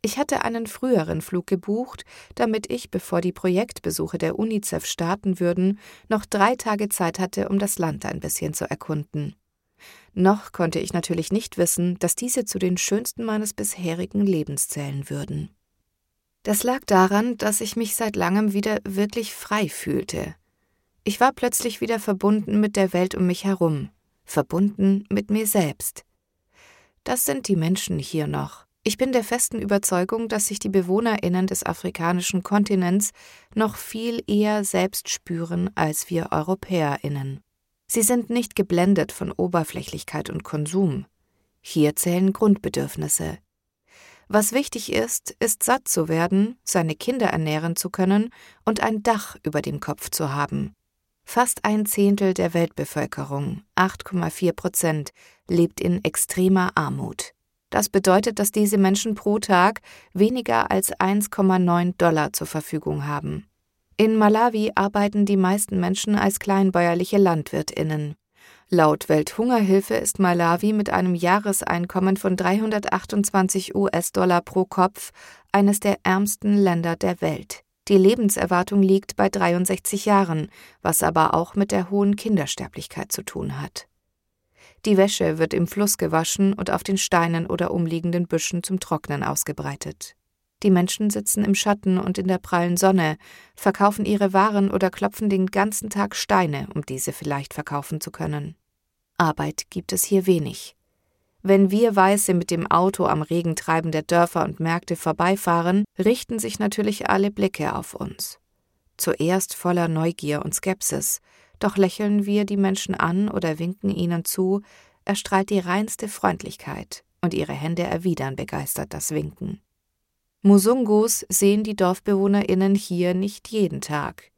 Ich hatte einen früheren Flug gebucht, damit ich, bevor die Projektbesuche der UNICEF starten würden, noch 3 Tage Zeit hatte, um das Land ein bisschen zu erkunden. Noch konnte ich natürlich nicht wissen, dass diese zu den schönsten meines bisherigen Lebens zählen würden. Das lag daran, dass ich mich seit langem wieder wirklich frei fühlte. Ich war plötzlich wieder verbunden mit der Welt um mich herum, verbunden mit mir selbst. Das sind die Menschen hier noch. Ich bin der festen Überzeugung, dass sich die BewohnerInnen des afrikanischen Kontinents noch viel eher selbst spüren als wir EuropäerInnen. Sie sind nicht geblendet von Oberflächlichkeit und Konsum. Hier zählen Grundbedürfnisse. Was wichtig ist, ist satt zu werden, seine Kinder ernähren zu können und ein Dach über dem Kopf zu haben. Fast 1/10 der Weltbevölkerung, 8,4%, lebt in extremer Armut. Das bedeutet, dass diese Menschen pro Tag weniger als $1,9 zur Verfügung haben. In Malawi arbeiten die meisten Menschen als kleinbäuerliche LandwirtInnen. Laut Welthungerhilfe ist Malawi mit einem Jahreseinkommen von $328 pro Kopf eines der ärmsten Länder der Welt. Die Lebenserwartung liegt bei 63 Jahren, was aber auch mit der hohen Kindersterblichkeit zu tun hat. Die Wäsche wird im Fluss gewaschen und auf den Steinen oder umliegenden Büschen zum Trocknen ausgebreitet. Die Menschen sitzen im Schatten und in der prallen Sonne, verkaufen ihre Waren oder klopfen den ganzen Tag Steine, um diese vielleicht verkaufen zu können. Arbeit gibt es hier wenig. Wenn wir Weiße mit dem Auto am Regentreiben der Dörfer und Märkte vorbeifahren, richten sich natürlich alle Blicke auf uns. Zuerst voller Neugier und Skepsis, doch lächeln wir die Menschen an oder winken ihnen zu, erstrahlt die reinste Freundlichkeit und ihre Hände erwidern begeistert das Winken. Musungus sehen die DorfbewohnerInnen hier nicht jeden Tag.